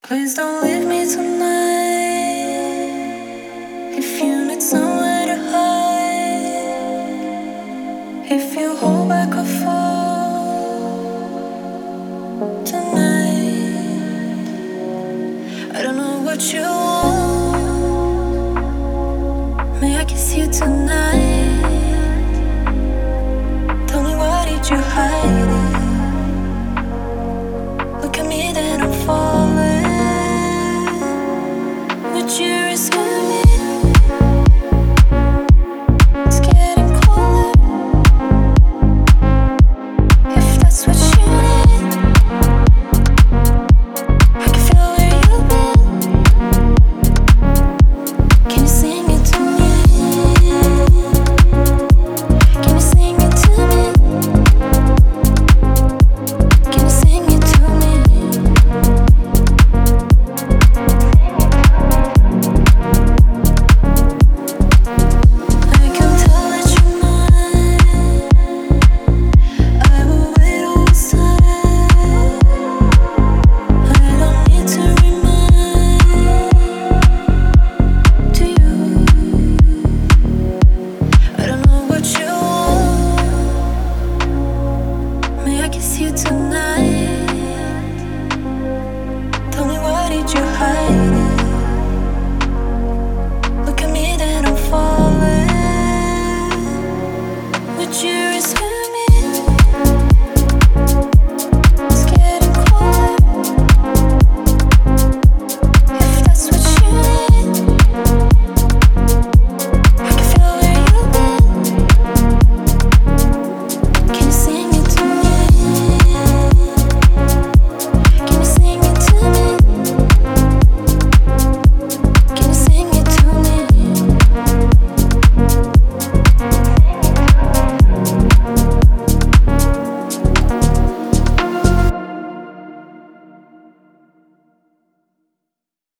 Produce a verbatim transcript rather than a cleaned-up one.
Please don't leave me tonight. If you need somewhere to hide, if you hold back a fall tonight, I don't know what you